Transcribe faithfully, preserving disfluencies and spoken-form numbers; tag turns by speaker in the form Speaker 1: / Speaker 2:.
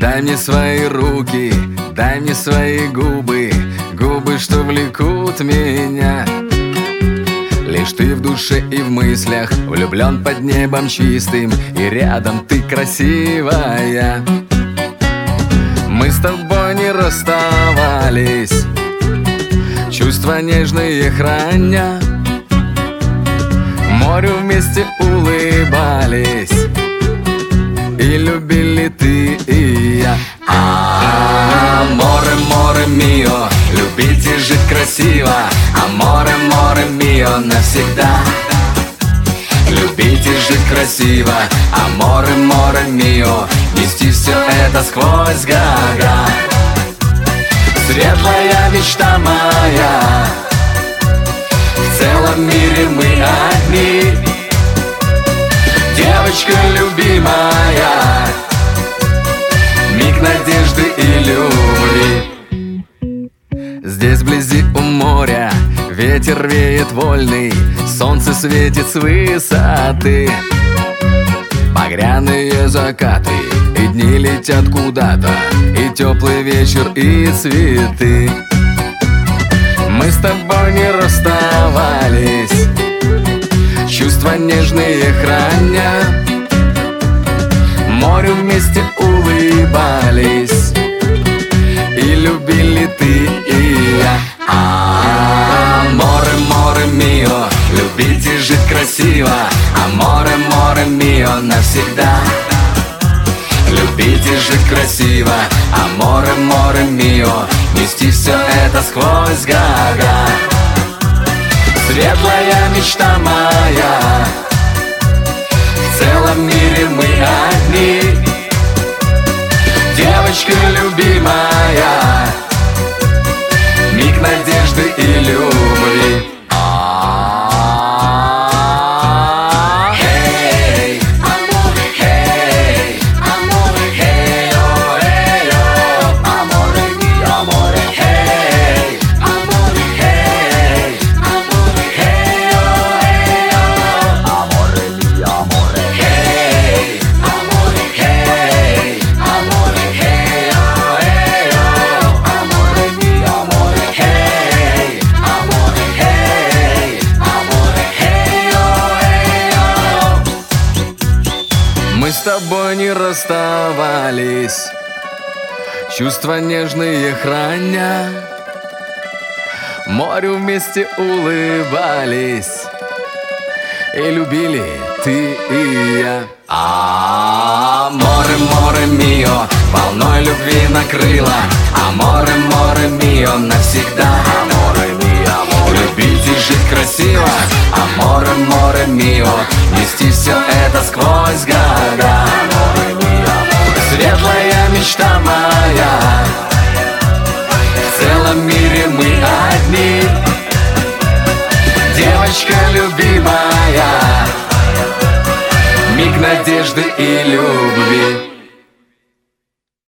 Speaker 1: Дай мне свои руки, дай мне свои губы, губы, что влекут меня. Лишь ты в душе и в мыслях, влюблен под небом чистым, и рядом ты красивая. Мы с тобой не расставались, чувства нежные храня, морю вместе улыбались, и любили ты и я. Аморе, море мио, любить и жить красиво. Аморе, море мио, навсегда. Любить и жить красиво. Аморе, море мио, нести все это сквозь года. Светлая мечта моя, в целом мире мы одни. Девочка любимая, миг надежды и любви. Здесь вблизи у моря ветер веет вольный, солнце светит с высоты. Багряные закаты, и дни летят куда-то, и теплый вечер, и цветы. Мы с тобой не расставались, чувства нежные храня, морю вместе улыбались, и любили ты и я. Аморе, море мио, любить и жить красиво. Аморе, море мио, навсегда. Любить и жить красиво. Аморе, море мио, нести все это сквозь года. Светлая мечта моя, в целом мире мы одни. Девочка любимая, миг надежды и любви. Мы с тобой не расставались, чувства нежные храня, морю вместе улыбались, и любили ты и я. Аморе, море мио, волной любви накрыло. Аморе, море мио, навсегда. Аморе мио, любить и жить красиво. Аморе, море мио, нести все это сквозь года. Светлая мечта моя, в целом мире мы одни. Девочка любимая, миг надежды и любви.